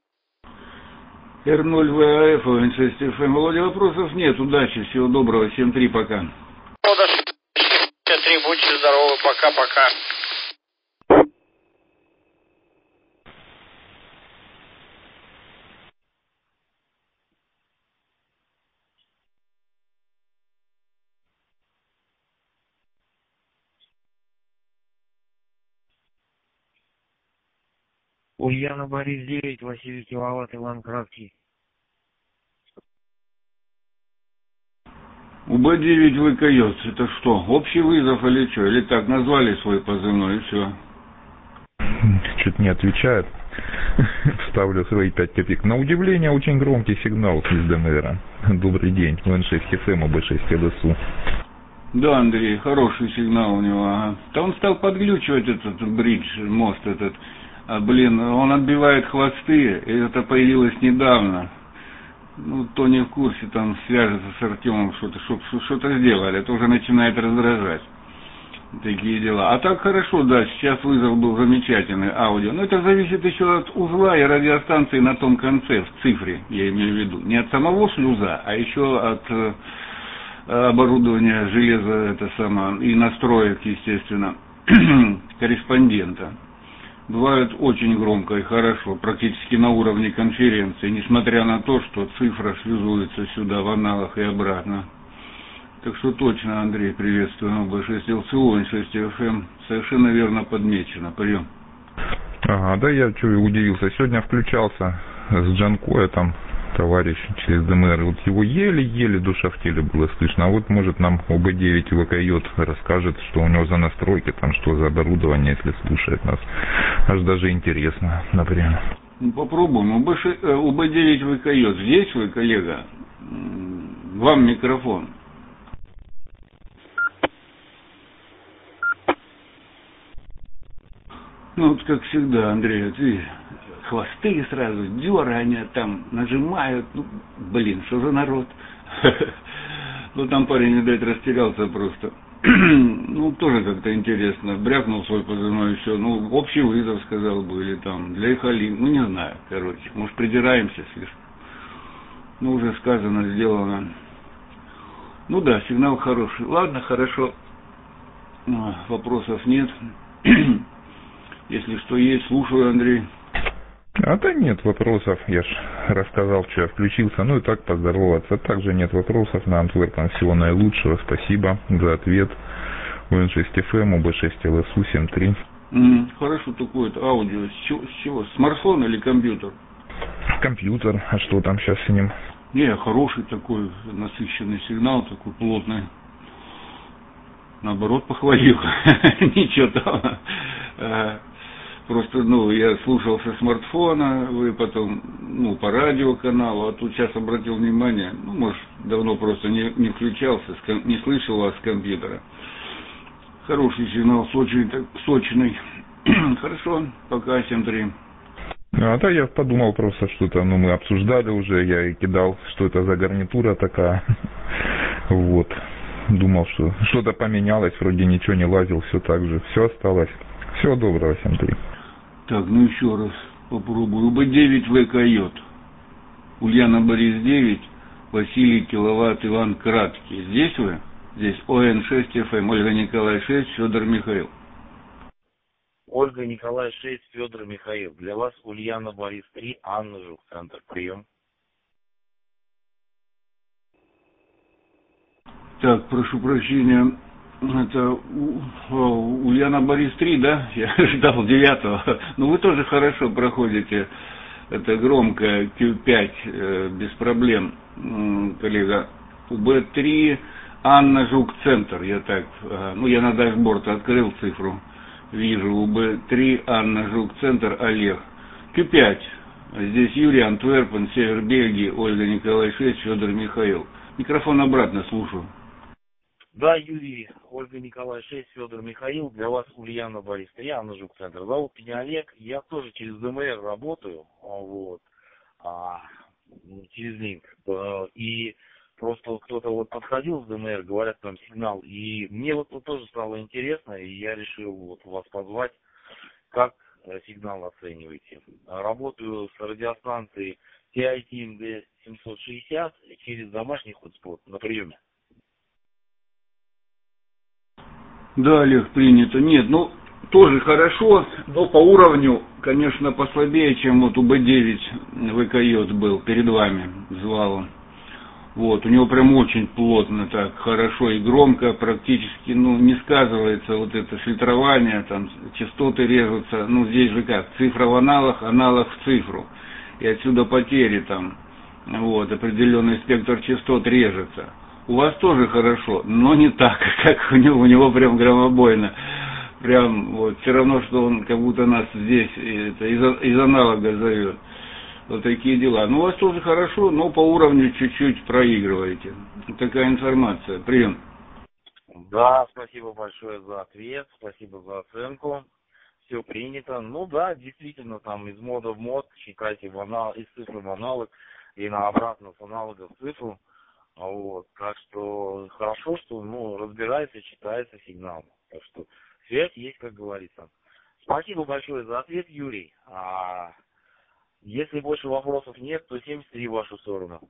R0VAF, ОН6ФМ. Володя, вопросов нет, удачи, всего доброго, 7-3, пока. До 3, будьте здоровы, пока-пока. Ульяна Борис 9, Василий киловатт, Иван Краткий. УБ-9 ВКЙ, это что, общий вызов или что? Или так назвали свой позывной и все? Чуть не отвечает. Вставлю свои 5 копеек. На удивление, очень громкий сигнал из ДМР. Добрый день. УН6 ФМ, ОБ6 ЛСУ. Да, Андрей, хороший сигнал у него. Ага. Да он стал подглючивать этот бридж, мост этот. Он отбивает хвосты, и это появилось недавно. Ну, то не в курсе, там свяжется с Артемом, что-то сделали. Это уже начинает раздражать. Такие дела. А так хорошо, да, сейчас вызов был замечательный, аудио. Но это зависит еще от узла и радиостанции на том конце, в цифре, я имею в виду. Не от самого шлюза, а еще от оборудования железа, и настроек, естественно, корреспондента. Бывает очень громко и хорошо, практически на уровне конференции, несмотря на то, что цифра шлюзуется сюда в аналах и обратно. Так что точно, Андрей, приветствую, ОБ6 ЛСУ, Н6 ФМ, совершенно верно подмечено, прием. Ага, да я удивился, сегодня включался с Джанкоя, там товарищ через ДМР, вот его еле-еле душа в теле было слышно, а вот может нам ОБ9 ВКЙ расскажет, что у него за настройки, там что за оборудование, если слушает нас, аж даже интересно, например. Попробуем, ОБ9 ВКЙ, здесь вы, коллега, вам микрофон. Ну, вот как всегда, Андрей, вот видишь, хвосты сразу, дёрания там, нажимают, что за народ. Ну, там парень, видать, растерялся просто. Ну, тоже как-то интересно, брякнул свой позывной и все, общий вызов, сказал бы, или там, для Ихали, не знаю, короче, может, придираемся слишком. Уже сказано, сделано. Ну да, сигнал хороший. Ладно, хорошо, вопросов нет. Если что есть, слушаю, Андрей. Да нет вопросов, я ж рассказал, что я включился, и так поздороваться. Также нет вопросов, на Антверпен всего наилучшего, спасибо за ответ. УН6 ФМ, ОБ6 ЛСУ 73. Хорошо, такое-то аудио, с чего? Смартфон или компьютер? Компьютер, а что там сейчас с ним? Не, хороший такой, насыщенный сигнал, такой плотный. Наоборот, похвалил. Ничего там. Просто, я слушал со смартфона, вы потом, по радиоканалу, а тут сейчас обратил внимание, может, давно просто не включался, не слышал вас с компьютера. Хороший сигнал, сочный. Хорошо, пока, 7-3. Да, я подумал просто что-то, мы обсуждали уже, я и кидал, что это за гарнитура такая. Вот. Думал, что что-то поменялось, вроде ничего не лазил, все так же, все осталось. Всего доброго, 7-3. Так, еще раз попробую. УБ-9 ВКЙ. Ульяна Борис 9, Василий киловатт, Иван Краткий. Здесь вы? Здесь ОН6 ФМ, Ольга Николай 6, Федор Михаил. Ольга Николай 6, Федор Михаил. Для вас Ульяна Борис 3, Анна Жук, центр, прием. Так, прошу прощения. Это Ульяна Борис 3, да? Я ждал 9-го. Вы тоже хорошо проходите. Это громко, Q5, без проблем, коллега. УБ3, Анна Жук, центр. Я так, я на дашборд открыл цифру. Вижу, УБ3, Анна Жук, центр, Олег. Q5. Здесь Юрий, Антверпен, Север Бельгии, Ольга Николай 6, Федор Михаил. Микрофон обратно, слушаю. Да, Юрий, Ольга Николай 6, Федор Михаил. Для вас Ульяна Борис 3, Анна Жук, центр. Зовут меня Олег. Я тоже через ДМР работаю, через линк. И просто кто-то подходил с ДМР, говорят, там сигнал. И мне тоже стало интересно, и я решил вас позвать, как сигнал оцениваете. Работаю с радиостанцией TITMD 760 через домашний хотспот на приеме. Да, Олег, принято. Нет, тоже хорошо, но по уровню, конечно, послабее, чем УБ-9 ВКЙ был перед вами, звал он. Вот, у него прям очень плотно, так, хорошо и громко, практически, не сказывается вот это фильтрование, там, частоты режутся, здесь же как, цифра в аналог, аналог в цифру, и отсюда потери там, вот, определенный спектр частот режется. У вас тоже хорошо, но не так, как у него прям громобойно, прям, вот, все равно, что он как будто нас здесь из аналога зовет. Вот такие дела. У вас тоже хорошо, но по уровню чуть-чуть проигрываете. Такая информация. Прием. Да, спасибо большое за ответ, спасибо за оценку. Все принято. Да, действительно, там из мода в мод, считайте из цифры в аналог и на обратно с аналога в цифру. Вот. Так что хорошо, что разбирается, читается сигнал. Так что связь есть, как говорится. Спасибо большое за ответ, Юрий. Если больше вопросов нет, то 73 в вашу сторону.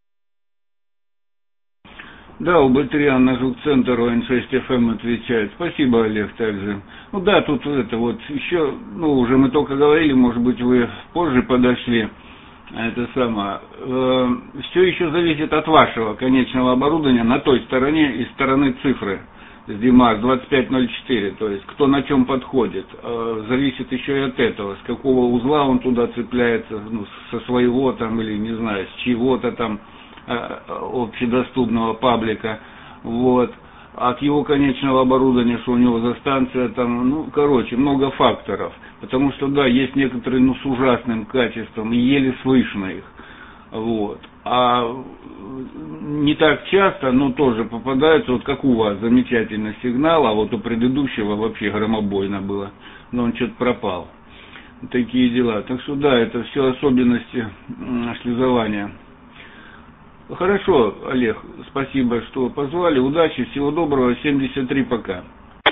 Да, УБ-3 на Жук-центр ОН6 ФМ отвечает. Спасибо, Олег, также. Да, тут еще, уже мы только говорили, может быть, вы позже подошли. Все еще зависит от вашего конечного оборудования на той стороне, из стороны цифры. С DMAX 2504, то есть кто на чем подходит, зависит еще и от этого, с какого узла он туда цепляется, со своего там или не знаю, с чего-то там общедоступного паблика, вот, от его конечного оборудования, что у него за станция там, много факторов, потому что да, есть некоторые с ужасным качеством, и еле слышно их, вот. А не так часто, но тоже попадаются, вот как у вас, замечательный сигнал, а вот у предыдущего вообще громобойно было, но он что-то пропал. Такие дела. Так что да, это все особенности шлюзования. Хорошо, Олег, спасибо, что позвали, удачи, всего доброго, 73 пока.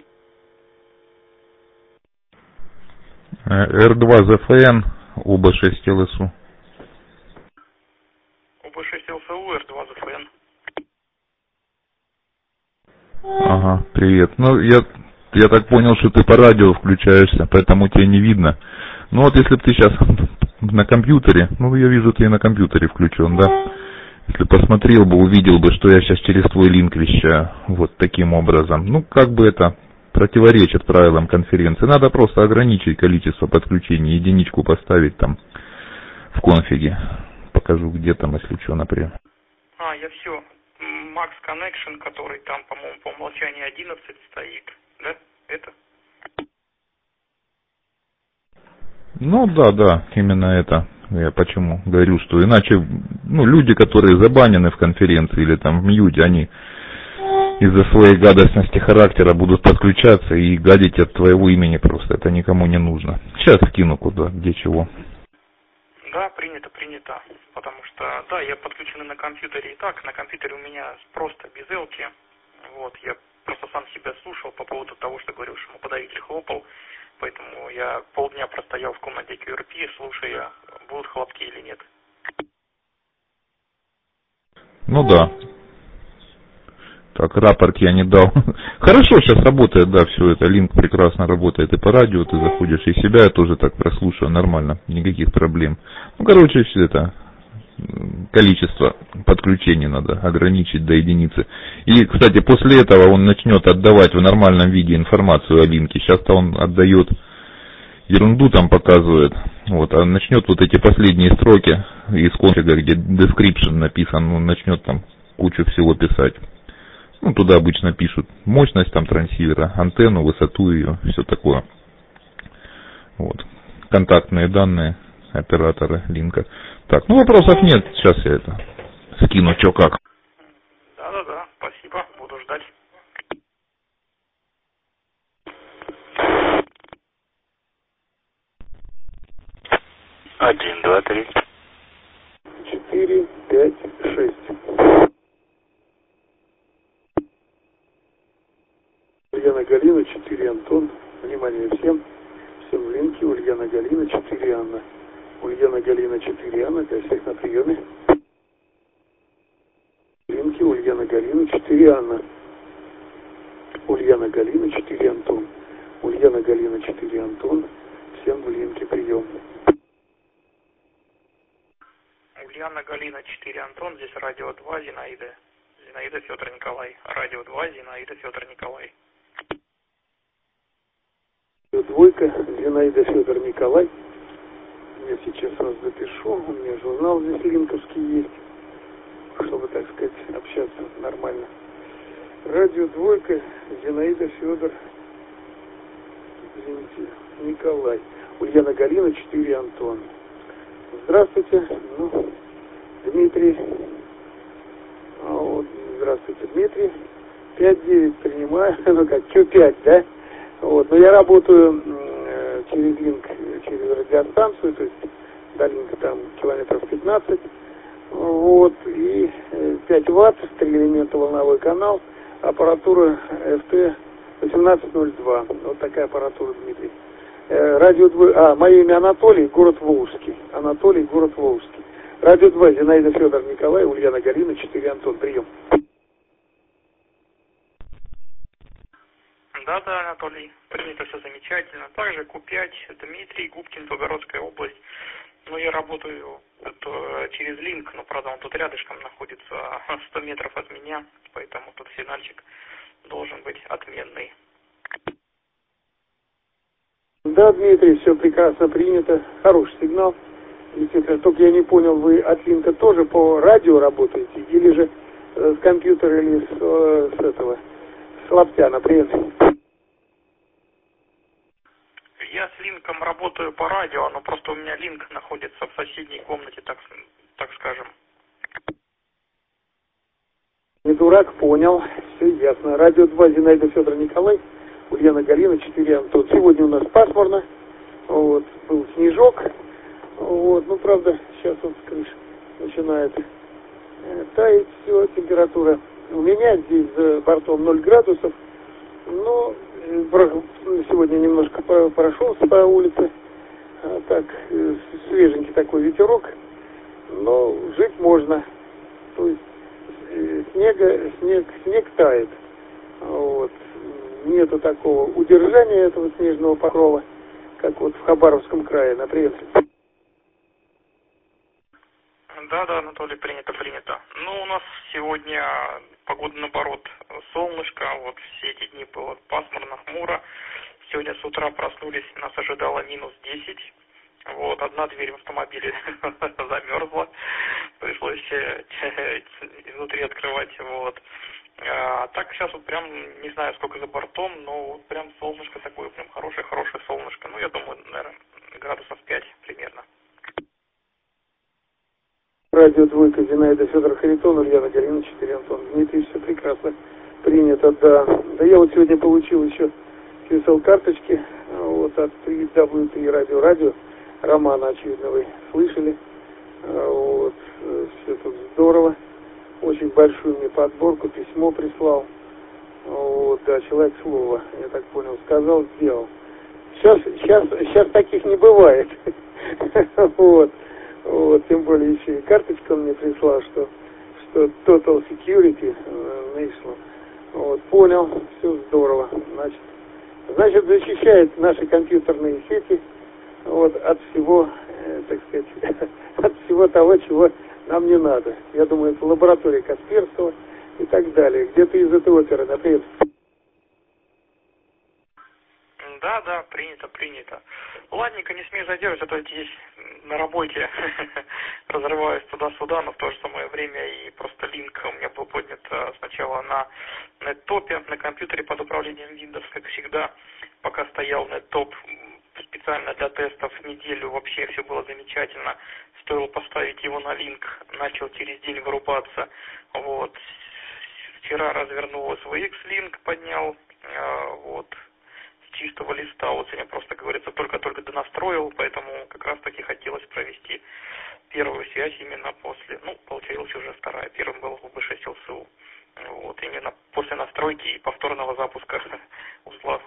Р2ЗФН, УБ6 ЛСУ. УБ6 ЛСУ, Р2ЗФН. Ага, привет. Я так понял, что ты по радио включаешься, поэтому тебя не видно. Если бы ты сейчас на компьютере, я вижу, ты и на компьютере включен, да? Если посмотрел бы, увидел бы, что я сейчас через твой линк вещаю, вот таким образом. Это противоречит правилам конференции. Надо просто ограничить количество подключений, единичку поставить там в конфиге. Покажу, где там, если что, например. Я все. Max Connection, который там, по-моему, по умолчанию 11 стоит, да? Это? Да, именно это. Я почему говорю, что иначе, люди, которые забанены в конференции или там в мьюте, они из-за своей гадостности характера будут подключаться и гадить от твоего имени просто. Это никому не нужно. Сейчас скину куда, где чего. Да, принято. Потому что, да, я подключен на компьютере и так. На компьютере у меня просто без элки. Вот, я просто сам себя слушал по поводу того, что говорил, что ему подавитель хлопал. Поэтому я полдня простоял в комнате QRP, слушая, будут хлопки или нет. Да. Так, рапорт я не дал. Хорошо сейчас работает, да, все это. Линк прекрасно работает и по радио, ты заходишь, и себя я тоже так прослушаю, нормально, никаких проблем. Все это количество подключений надо ограничить до единицы. И, кстати, после этого он начнет отдавать в нормальном виде информацию о линке. Сейчас-то он отдает ерунду, там показывает. А начнет вот эти последние строки из конфига, где description написан, он начнет там кучу всего писать. Туда обычно пишут мощность там трансивера, антенну, высоту ее, все такое. Контактные данные оператора линка. Так, вопросов нет, сейчас я это скину, что как. Да, спасибо, буду ждать. 1, 2, 3. 4, 5, 6. Ульяна Галина, 4 Антон. Внимание всем. Всем в линке. Ульяна Галина, 4 Анна. Ульяна Галина, 4 Анна. Для всех на приеме. В линке Ульяна Галина, 4 Анна. Ульяна Галина, 4 Антон. Ульяна Галина, 4 Антон. Всем в линке прием. Ульяна Галина 4 Антон, здесь радио 2 Зинаида. Зинаида Федор Николай. Радио 2 Зинаида Федор Николай. Двойка, Зинаида Федор Николай. Я сейчас вас запишу, у меня журнал здесь линковский есть, чтобы, так сказать, общаться нормально. Радио Двойка, Зинаида Федор, извините, Николай. Ульяна Галина 4 Антон. Здравствуйте, Дмитрий. Здравствуйте, Дмитрий. 5-9 принимаю, что 5, да? Но я работаю через линк, через радиостанцию, то есть до линка там километров 15, и 5 ватт, 3 элемента волновой канал, аппаратура FT 1802, вот такая аппаратура, Дмитрий. Радио 2, мое имя Анатолий, город Волжский, Анатолий, город Волжский. Радио 2, Зинаида Федор Николай, Ульяна Галина, 4 Антон, прием. Да, Анатолий, принято, все замечательно. Также Q5, Дмитрий, Губкин, Белгородская область. Я работаю через линк, но, правда, он тут рядышком находится, 100 метров от меня, поэтому тут сигнальчик должен быть отменный. Да, Дмитрий, все прекрасно принято, хороший сигнал. Действительно, только я не понял, вы от линка тоже по радио работаете, или же с компьютера, или с лаптя, например? Я с линком работаю по радио, но просто у меня линк находится в соседней комнате, так скажем. Не дурак, понял, все ясно. Радио 2, Зинаида Федор Николай, Ульяна Галина, 4 Антон. Сегодня у нас пасмурно, был снежок, правда, сейчас он с крыши начинает таять, все, температура. У меня здесь за бортом 0 градусов, но сегодня немножко прошелся по улице, так, свеженький такой ветерок, но жить можно. То есть снег тает. Нету такого удержания этого снежного покрова, как в Хабаровском крае, например. Да, Анатолий, принято. У нас сегодня погода, наоборот, солнышко, все эти дни было пасмурно, хмуро. Сегодня с утра проснулись, нас ожидало минус 10. Одна дверь в автомобиле замерзла, пришлось изнутри открывать, так сейчас прям, не знаю, сколько за бортом, но прям солнышко такое, прям хорошее солнышко. Я думаю, наверное, градусов 5 примерно. Радио Двойка, Зинаида Федор Харитон, Ульяна Галина, 4 Антон. Дмитрий, все прекрасно принято, да. Да я сегодня получил еще QSL-карточки, от 3W3 радио, Романа, очевидно, вы слышали. Все тут здорово. Очень большую мне подборку, письмо прислал. Да, человек слова, я так понял, сказал, сделал. Сейчас таких не бывает. Тем более еще и карточку он мне прислал, что Total Security National. Понял, все здорово. Значит, защищает наши компьютерные сети от всего, так сказать, от всего того, чего нам не надо. Я думаю, это лаборатория Касперского и так далее. Где-то из этой оперы, например. Да, принято. Ладненько, не смею задерживать, а то здесь на работе разрываюсь туда-сюда, но в то же самое время и просто линк у меня был поднят сначала на неттопе, на компьютере под управлением Windows, как всегда, пока стоял неттоп специально для тестов неделю, вообще все было замечательно. Стоило поставить его на линк, начал через день вырубаться. Вчера развернул SVX линк, поднял, с чистого листа. Сегодня просто, говорится, только донастроил, поэтому как раз таки хотелось провести первую связь именно после, получилась уже вторая. Первым был УБ6 ЛСУ. Именно после настройки и повторного запуска узла.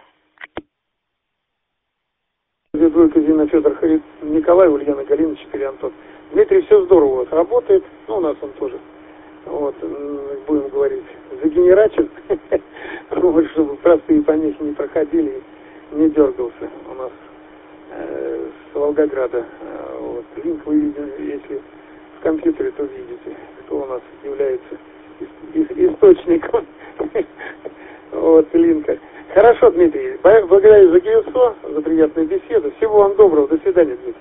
Двойка, Зина Федор Николай, Ульяна Галина, 4 Антон. Дмитрий, все здорово работает, у нас он тоже, будем говорить, загенерачен, чтобы простые помехи не проходили, не дергался у нас с Волгограда. Линк выведен, если в компьютере, то видите, кто у нас является источником вот, линка. Хорошо, Дмитрий, благодарю за ГИСО, за приятную беседу. Всего вам доброго, до свидания, Дмитрий.